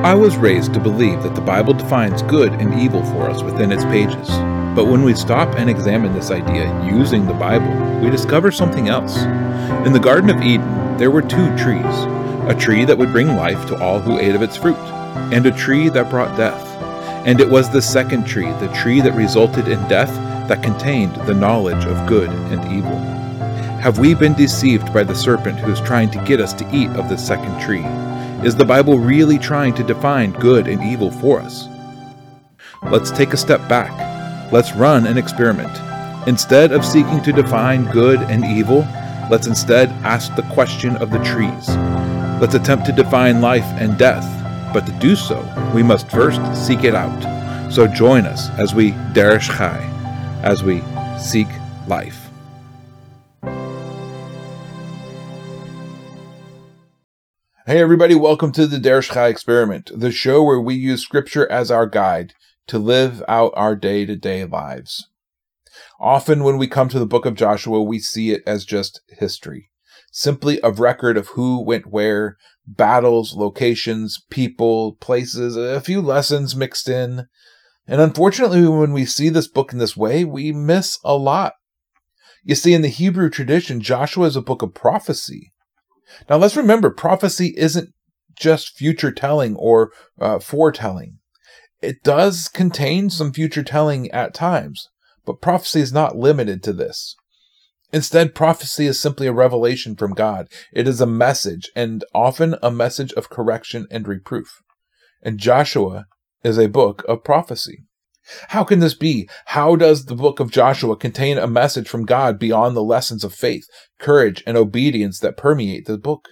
I was raised to believe that the Bible defines good and evil for us within its pages. But when we stop and examine this idea using the Bible, we discover something else. In the Garden of Eden, there were two trees, a tree that would bring life to all who ate of its fruit, and a tree that brought death. And it was the second tree, the tree that resulted in death, that contained the knowledge of good and evil. Have we been deceived by the serpent who is trying to get us to eat of the second tree? Is the Bible really trying to define good and evil for us? Let's take a step back. Let's run an experiment. Instead of seeking to define good and evil, let's instead ask the question of the trees. Let's attempt to define life and death, but to do so, we must first seek it out. So join us as we Derish Chai, as we seek life. Hey everybody, welcome to the Derish Chai Experiment, the show where we use scripture as our guide to live out our day-to-day lives. Often when we come to the book of Joshua, we see it as just history, simply a record of who went where, battles, locations, people, places, a few lessons mixed in. And unfortunately, when we see this book in this way, we miss a lot. You see, in the Hebrew tradition, Joshua is a book of prophecy. Now let's remember, prophecy isn't just future telling or foretelling. It does contain some future telling at times, but prophecy is not limited to this. Instead, prophecy is simply a revelation from God. It is a message, and often a message of correction and reproof. And Joshua is a book of prophecy. How can this be? How does the book of Joshua contain a message from God beyond the lessons of faith, courage, and obedience that permeate the book?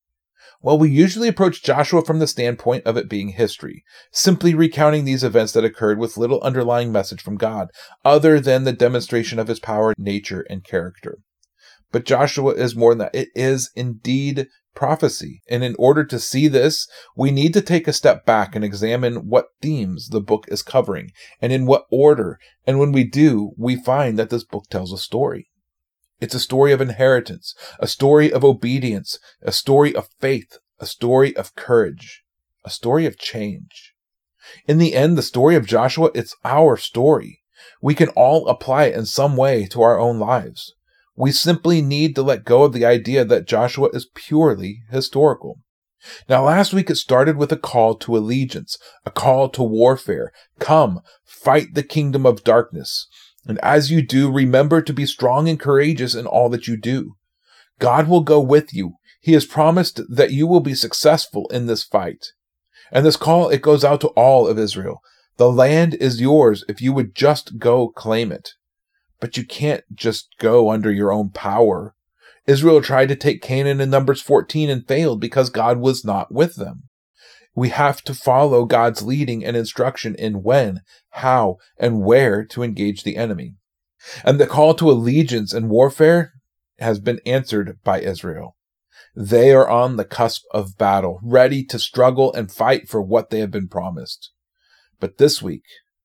Well, we usually approach Joshua from the standpoint of it being history, simply recounting these events that occurred with little underlying message from God, other than the demonstration of his power, nature, and character. But Joshua is more than that. It is indeed prophecy. And in order to see this, we need to take a step back and examine what themes the book is covering and in what order. And when we do, we find that this book tells a story. It's a story of inheritance, a story of obedience, a story of faith, a story of courage, a story of change. In the end, the story of Joshua, it's our story. We can all apply it in some way to our own lives. We simply need to let go of the idea that Joshua is purely historical. Now, last week it started with a call to allegiance, a call to warfare. Come, fight the kingdom of darkness. And as you do, remember to be strong and courageous in all that you do. God will go with you. He has promised that you will be successful in this fight. And this call, it goes out to all of Israel. The land is yours if you would just go claim it. But you can't just go under your own power. Israel tried to take Canaan in Numbers 14 and failed because God was not with them. We have to follow God's leading and instruction in when, how, and where to engage the enemy. And the call to allegiance and warfare has been answered by Israel. They are on the cusp of battle, ready to struggle and fight for what they have been promised. But this week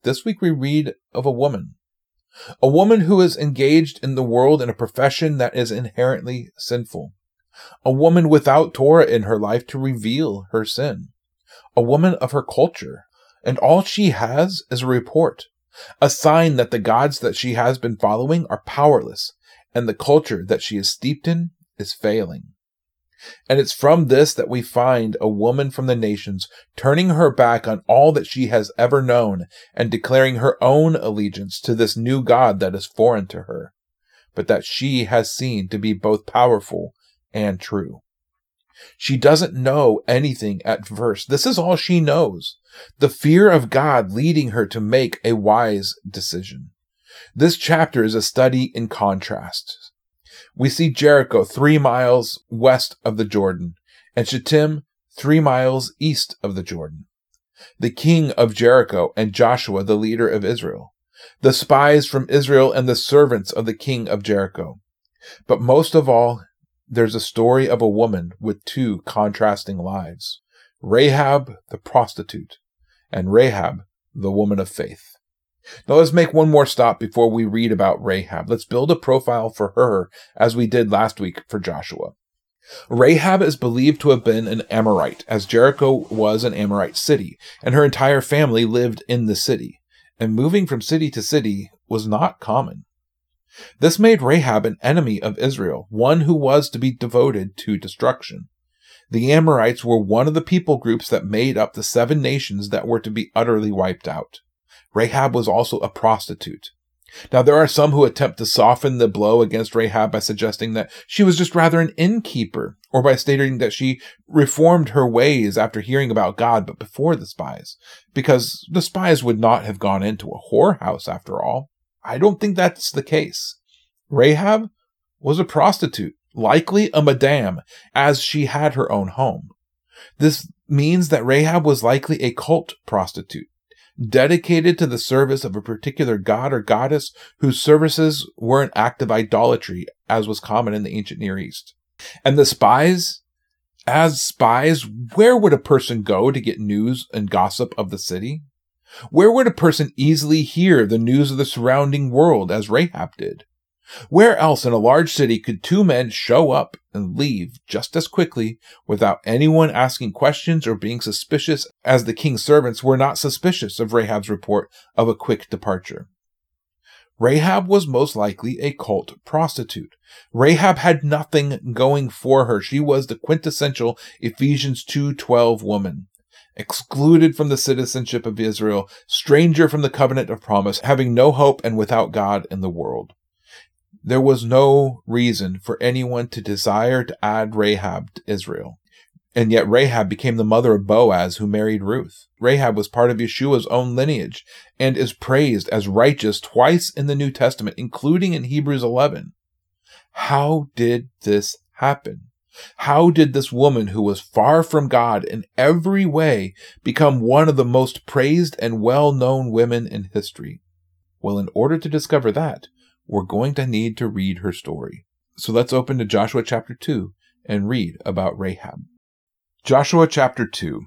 we read of a woman who is engaged in the world in a profession that is inherently sinful. A woman without Torah in her life to reveal her sin. A woman of her culture. And all she has is a report. A sign that the gods that she has been following are powerless, and the culture that she is steeped in is failing. And it's from this that we find a woman from the nations turning her back on all that she has ever known and declaring her own allegiance to this new God that is foreign to her, but that she has seen to be both powerful and true. She doesn't know anything at first. This is all she knows. The fear of God leading her to make a wise decision. This chapter is a study in contrast. We see Jericho 3 miles west of the Jordan, and Shittim 3 miles east of the Jordan. The king of Jericho and Joshua, the leader of Israel. The spies from Israel and the servants of the king of Jericho. But most of all, there's a story of a woman with two contrasting lives. Rahab, the prostitute, and Rahab, the woman of faith. Now let's make one more stop before we read about Rahab. Let's build a profile for her as we did last week for Joshua. Rahab is believed to have been an Amorite, as Jericho was an Amorite city, and her entire family lived in the city, and moving from city to city was not common. This made Rahab an enemy of Israel, one who was to be devoted to destruction. The Amorites were one of the people groups that made up the 7 nations that were to be utterly wiped out. Rahab was also a prostitute. Now, there are some who attempt to soften the blow against Rahab by suggesting that she was just rather an innkeeper, or by stating that she reformed her ways after hearing about God but before the spies, because the spies would not have gone into a whorehouse after all. I don't think that's the case. Rahab was a prostitute, likely a madame, as she had her own home. This means that Rahab was likely a cult prostitute, dedicated to the service of a particular god or goddess whose services were an act of idolatry, as was common in the ancient Near East. And the spies? As spies, where would a person go to get news and gossip of the city? Where would a person easily hear the news of the surrounding world, as Rahab did? Where else in a large city could 2 men show up and leave just as quickly without anyone asking questions or being suspicious, as the king's servants were not suspicious of Rahab's report of a quick departure? Rahab was most likely a cult prostitute. Rahab had nothing going for her. She was the quintessential Ephesians 2:12 woman, excluded from the citizenship of Israel, stranger from the covenant of promise, having no hope and without God in the world. There was no reason for anyone to desire to add Rahab to Israel. And yet Rahab became the mother of Boaz, who married Ruth. Rahab was part of Yeshua's own lineage and is praised as righteous twice in the New Testament, including in Hebrews 11. How did this happen? How did this woman, who was far from God in every way, become one of the most praised and well-known women in history? Well, in order to discover that, we're going to need to read her story. So let's open to Joshua chapter 2 and read about Rahab. Joshua chapter 2.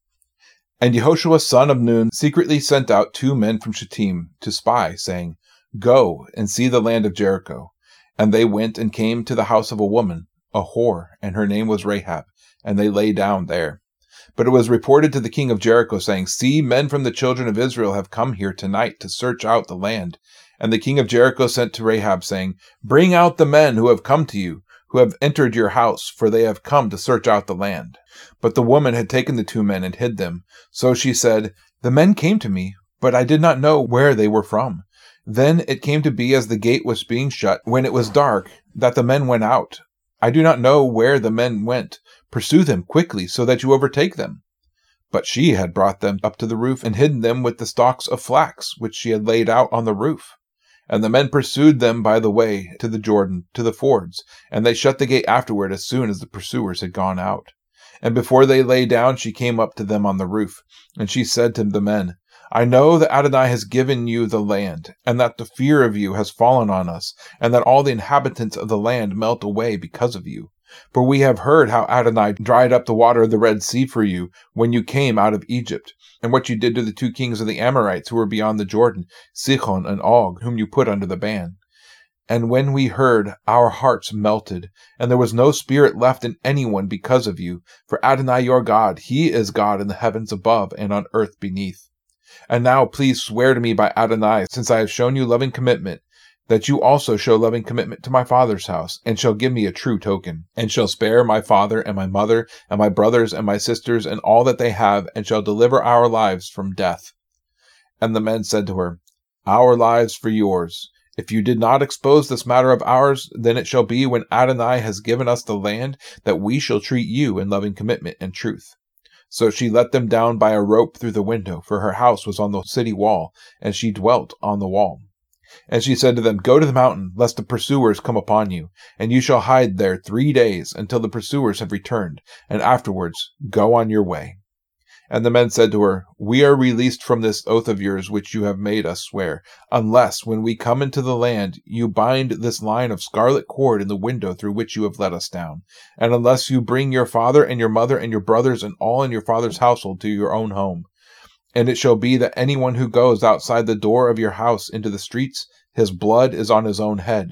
And Yehoshua son of Nun secretly sent out 2 men from Shittim to spy, saying, Go and see the land of Jericho. And they went and came to the house of a woman, a whore, and her name was Rahab, and they lay down there. But it was reported to the king of Jericho, saying, See, men from the children of Israel have come here tonight to search out the land. And the king of Jericho sent to Rahab, saying, Bring out the men who have come to you, who have entered your house, for they have come to search out the land. But the woman had taken the 2 men and hid them. So she said, The men came to me, but I did not know where they were from. Then it came to be, as the gate was being shut, when it was dark, that the men went out. I do not know where the men went. Pursue them quickly, so that you overtake them. But she had brought them up to the roof and hidden them with the stalks of flax, which she had laid out on the roof. And the men pursued them by the way to the Jordan, to the fords, and they shut the gate afterward as soon as the pursuers had gone out. And before they lay down, she came up to them on the roof, and she said to the men, I know that Adonai has given you the land, and that the fear of you has fallen on us, and that all the inhabitants of the land melt away because of you. For we have heard how Adonai dried up the water of the Red Sea for you when you came out of Egypt, and what you did to the 2 kings of the Amorites who were beyond the Jordan, Sihon and Og, whom you put under the ban. And when we heard, our hearts melted, and there was no spirit left in anyone because of you. For Adonai your God, he is God in the heavens above and on earth beneath. And now please swear to me by Adonai, since I have shown you loving commitment, that you also show loving commitment to my father's house, and shall give me a true token, and shall spare my father and my mother and my brothers and my sisters and all that they have, and shall deliver our lives from death. And the men said to her, Our lives for yours. If you did not expose this matter of ours, then it shall be when Adonai has given us the land that we shall treat you in loving commitment and truth. So she let them down by a rope through the window, for her house was on the city wall, and she dwelt on the wall. And she said to them, Go to the mountain, lest the pursuers come upon you, and you shall hide there 3 days until the pursuers have returned, and afterwards go on your way. And the men said to her, We are released from this oath of yours which you have made us swear, unless, when we come into the land, you bind this line of scarlet cord in the window through which you have let us down, and unless you bring your father and your mother and your brothers and all in your father's household to your own home. And it shall be that anyone who goes outside the door of your house into the streets, his blood is on his own head.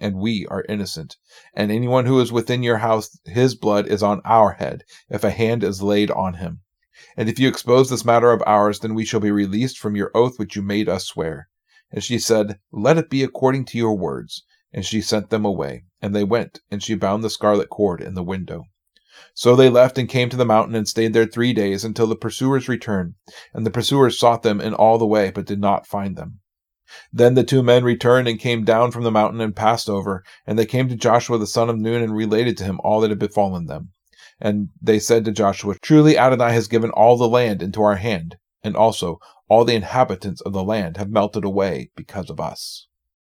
and we are innocent. And anyone who is within your house, his blood is on our head, if a hand is laid on him. And if you expose this matter of ours, then we shall be released from your oath which you made us swear. And she said, Let it be according to your words. And she sent them away. And they went, and she bound the scarlet cord in the window. So they left and came to the mountain and stayed there 3 days until the pursuers returned. And the pursuers sought them in all the way, but did not find them. Then the 2 men returned and came down from the mountain and passed over. And they came to Joshua the son of Nun and related to him all that had befallen them. And they said to Joshua, Truly Adonai has given all the land into our hand, and also all the inhabitants of the land have melted away because of us.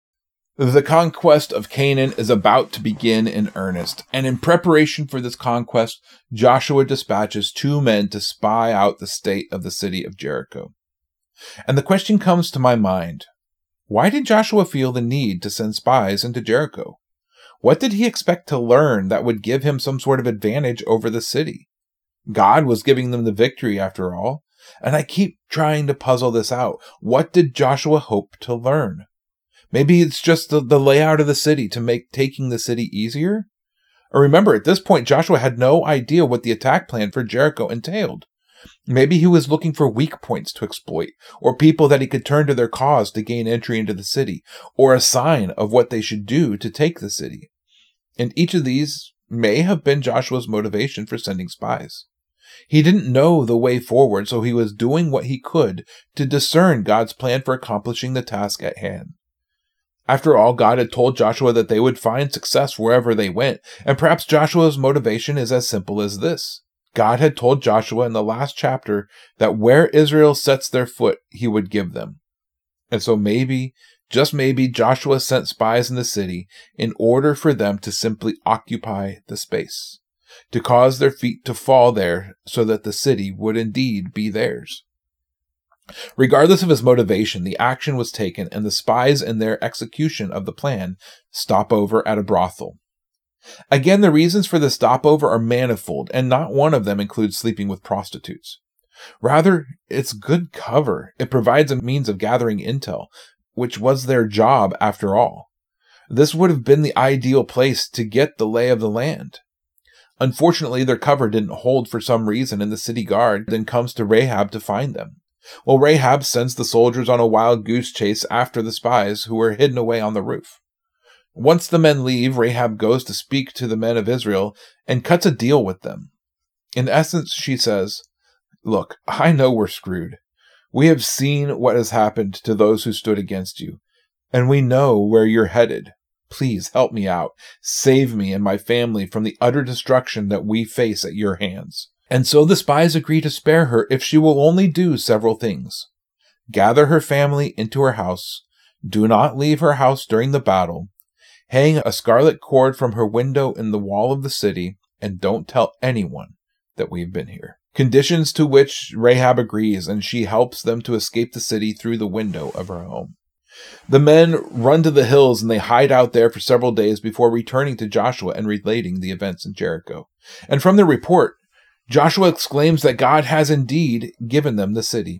The conquest of Canaan is about to begin in earnest, and in preparation for this conquest, Joshua dispatches 2 men to spy out the state of the city of Jericho. And the question comes to my mind, why did Joshua feel the need to send spies into Jericho? What did he expect to learn that would give him some sort of advantage over the city? God was giving them the victory after all, and I keep trying to puzzle this out. What did Joshua hope to learn? Maybe it's just the layout of the city to make taking the city easier? Or remember, at this point, Joshua had no idea what the attack plan for Jericho entailed. Maybe he was looking for weak points to exploit, or people that he could turn to their cause to gain entry into the city, or a sign of what they should do to take the city. And each of these may have been Joshua's motivation for sending spies. He didn't know the way forward, so he was doing what he could to discern God's plan for accomplishing the task at hand. After all, God had told Joshua that they would find success wherever they went, and perhaps Joshua's motivation is as simple as this. God had told Joshua in the last chapter that where Israel sets their foot, he would give them. And so maybe, just maybe, Joshua sent spies in the city in order for them to simply occupy the space, to cause their feet to fall there so that the city would indeed be theirs. Regardless of his motivation, the action was taken, and the spies in their execution of the plan stop over at a brothel. Again, the reasons for the stopover are manifold, and not one of them includes sleeping with prostitutes. Rather, it's good cover. It provides a means of gathering intel, which was their job after all. This would have been the ideal place to get the lay of the land. Unfortunately, their cover didn't hold for some reason, and the city guard then comes to Rahab to find them. Well, Rahab sends the soldiers on a wild goose chase after the spies who were hidden away on the roof. Once the men leave, Rahab goes to speak to the men of Israel and cuts a deal with them. In essence, she says, Look, I know we're screwed. We have seen what has happened to those who stood against you, and we know where you're headed. Please help me out. Save me and my family from the utter destruction that we face at your hands. And so the spies agree to spare her if she will only do several things. Gather her family into her house. Do not leave her house during the battle. Hang a scarlet cord from her window in the wall of the city, and don't tell anyone that we've been here. Conditions to which Rahab agrees, and she helps them to escape the city through the window of her home. The men run to the hills, and they hide out there for several days before returning to Joshua and relating the events in Jericho. And from the report, Joshua exclaims that God has indeed given them the city.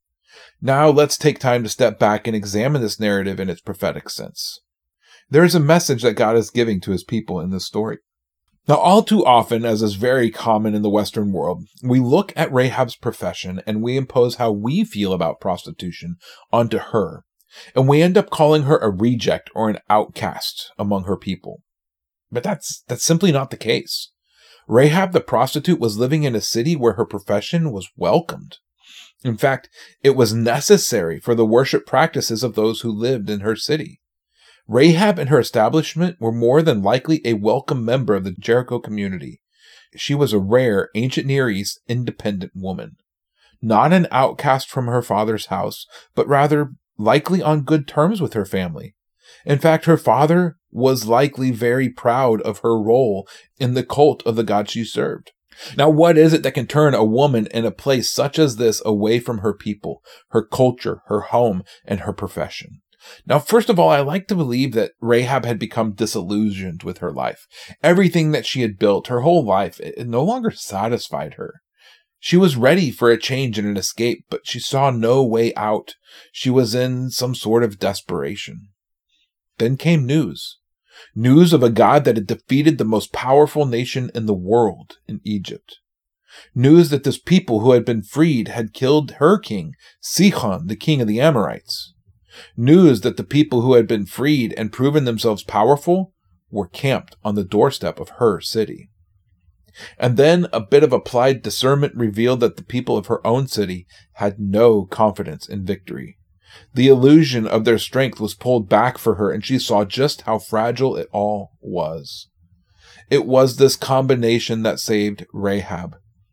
Now let's take time to step back and examine this narrative in its prophetic sense. There is a message that God is giving to his people in this story. Now, all too often, as is very common in the Western world, we look at Rahab's profession and we impose how we feel about prostitution onto her, and we end up calling her a reject or an outcast among her people. But that's simply not the case. Rahab the prostitute was living in a city where her profession was welcomed. In fact, it was necessary for the worship practices of those who lived in her city. Rahab and her establishment were more than likely a welcome member of the Jericho community. She was a rare, ancient Near East independent woman. Not an outcast from her father's house, but rather likely on good terms with her family. In fact, her father was likely very proud of her role in the cult of the God she served. Now, what is it that can turn a woman in a place such as this away from her people, her culture, her home, and her profession? Now, first of all, I like to believe that Rahab had become disillusioned with her life. Everything that she had built, her whole life, it no longer satisfied her. She was ready for a change and an escape, but she saw no way out. She was in some sort of desperation. Then came news. News of a God that had defeated the most powerful nation in the world in Egypt. News that this people who had been freed had killed her king, Sihon, the king of the Amorites. News that the people who had been freed and proven themselves powerful were camped on the doorstep of her city. And then a bit of applied discernment revealed that the people of her own city had no confidence in victory. The illusion of their strength was pulled back for her, and she saw just how fragile it all was. It was this combination that saved Rahab.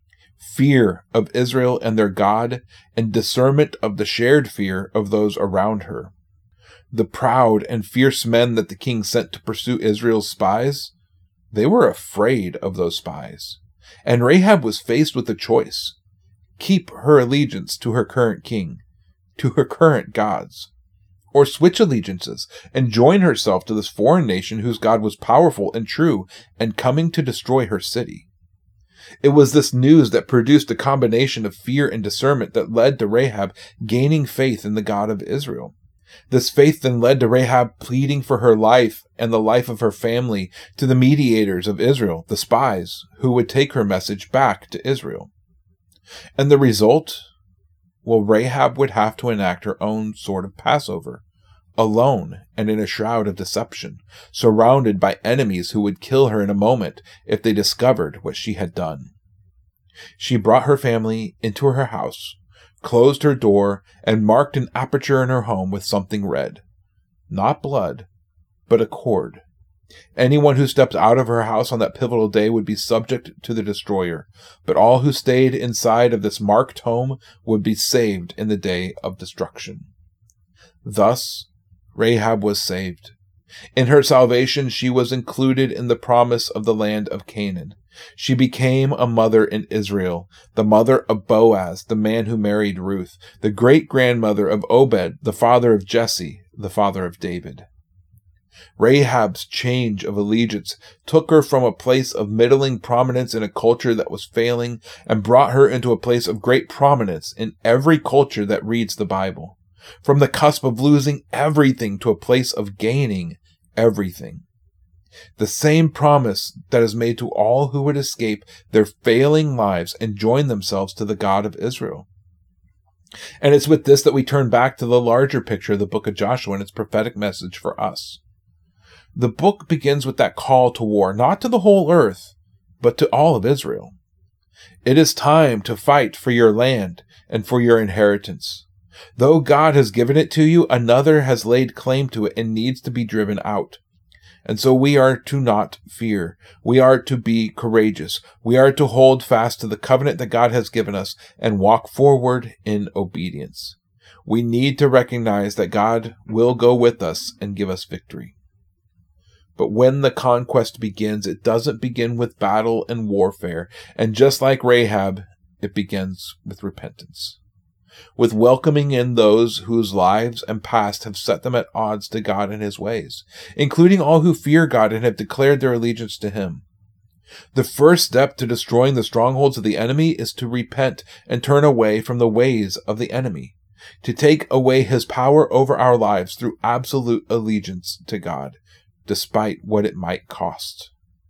Fear of Israel and their God, and discernment of the shared fear of those around her. The proud and fierce men that the king sent to pursue Israel's spies, they were afraid of those spies. And Rahab was faced with a choice. Keep her allegiance to her current king, to her current gods, or switch allegiances and join herself to this foreign nation whose God was powerful and true and coming to destroy her city. It was this news that produced a combination of fear and discernment that led to Rahab gaining faith in the God of Israel. This faith then led to Rahab pleading for her life and the life of her family to the mediators of Israel, the spies, who would take her message back to Israel. And the result? Well, Rahab would have to enact her own sort of Passover, alone and in a shroud of deception, surrounded by enemies who would kill her in a moment if they discovered what she had done. She brought her family into her house, closed her door, and marked an aperture in her home with something red. Not blood, but a cord. Anyone who stepped out of her house on that pivotal day would be subject to the destroyer, but all who stayed inside of this marked home would be saved in the day of destruction. Thus, Rahab was saved. In her salvation, she was included in the promise of the land of Canaan. She became a mother in Israel, the mother of Boaz, the man who married Ruth, the great-grandmother of Obed, the father of Jesse, the father of David. Rahab's change of allegiance took her from a place of middling prominence in a culture that was failing and brought her into a place of great prominence in every culture that reads the Bible. From the cusp of losing everything to a place of gaining everything. The same promise that is made to all who would escape their failing lives and join themselves to the God of Israel. And it's with this that we turn back to the larger picture of the book of Joshua and its prophetic message for us. The book begins with that call to war, not to the whole earth, but to all of Israel. It is time to fight for your land and for your inheritance. Though God has given it to you, another has laid claim to it and needs to be driven out. And so we are to not fear. We are to be courageous. We are to hold fast to the covenant that God has given us and walk forward in obedience. We need to recognize that God will go with us and give us victory. But when the conquest begins, it doesn't begin with battle and warfare. And just like Rahab, it begins with repentance. With welcoming in those whose lives and past have set them at odds to God and his ways, including all who fear God and have declared their allegiance to him. The first step to destroying the strongholds of the enemy is to repent and turn away from the ways of the enemy, to take away his power over our lives through absolute allegiance to God, despite what it might cost.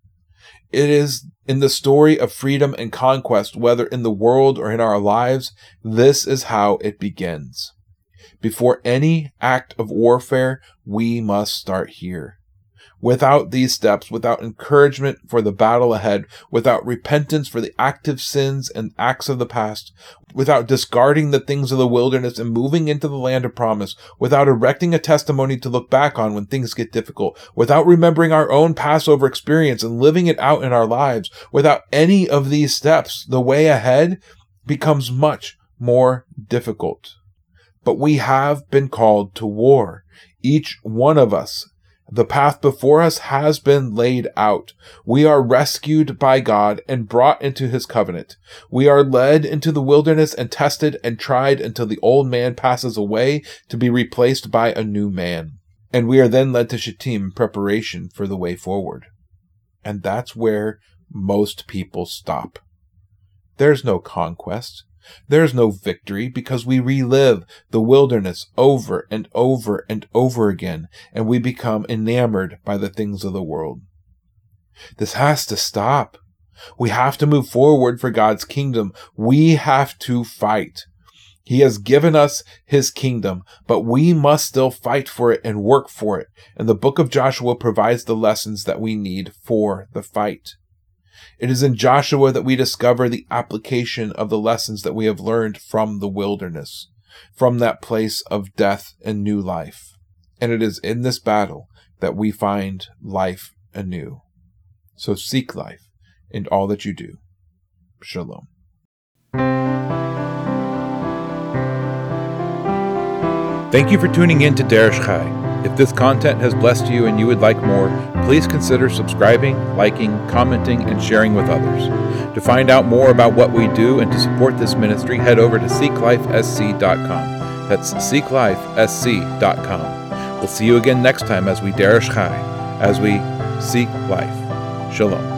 It is in the story of freedom and conquest, whether in the world or in our lives, this is how it begins. Before any act of warfare, we must start here. Without these steps, without encouragement for the battle ahead, without repentance for the active sins and acts of the past, without discarding the things of the wilderness and moving into the land of promise, without erecting a testimony to look back on when things get difficult, without remembering our own Passover experience and living it out in our lives, without any of these steps, the way ahead becomes much more difficult. But we have been called to war, each one of us. The path before us has been laid out. We are rescued by God and brought into his covenant. We are led into the wilderness and tested and tried until the old man passes away to be replaced by a new man. And we are then led to Shittim in preparation for the way forward. And that's where most people stop. There's no conquest. There's no victory because we relive the wilderness over and over and over again, and we become enamored by the things of the world. This has to stop. We have to move forward for God's kingdom. We have to fight. He has given us his kingdom, but we must still fight for it and work for it. And the book of Joshua provides the lessons that we need for the fight. It is in Joshua that we discover the application of the lessons that we have learned from the wilderness, from that place of death and new life. And it is in this battle that we find life anew. So seek life in all that you do. Shalom. Thank you for tuning in to Derish Chai. If this content has blessed you and you would like more, please consider subscribing, liking, commenting, and sharing with others. To find out more about what we do and to support this ministry, head over to seeklifesc.com. That's seeklifesc.com. We'll see you again next time as we Derish Chai, as we seek life. Shalom.